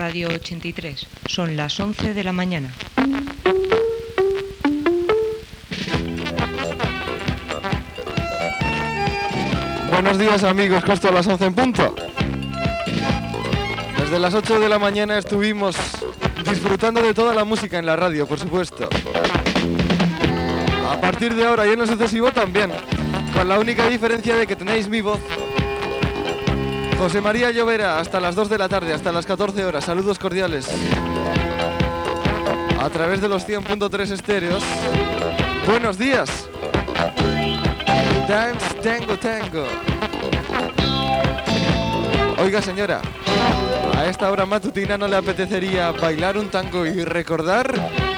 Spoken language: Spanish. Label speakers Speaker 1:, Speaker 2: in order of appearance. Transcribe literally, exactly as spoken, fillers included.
Speaker 1: Radio ochenta y tres. Son las once de la mañana.
Speaker 2: Buenos días, amigos, costo a las once en punto. Desde las ocho de la mañana estuvimos disfrutando de toda la música en la radio, por supuesto. A partir de ahora y en lo sucesivo también, con la única diferencia de que tenéis mi voz. José María Llovera, hasta las dos de la tarde, hasta las catorce horas. Saludos cordiales. A través de los cien punto tres estéreos. Buenos días. Dance, tango, tango. Oiga, señora, ¿a esta hora matutina no le apetecería bailar un tango y recordar?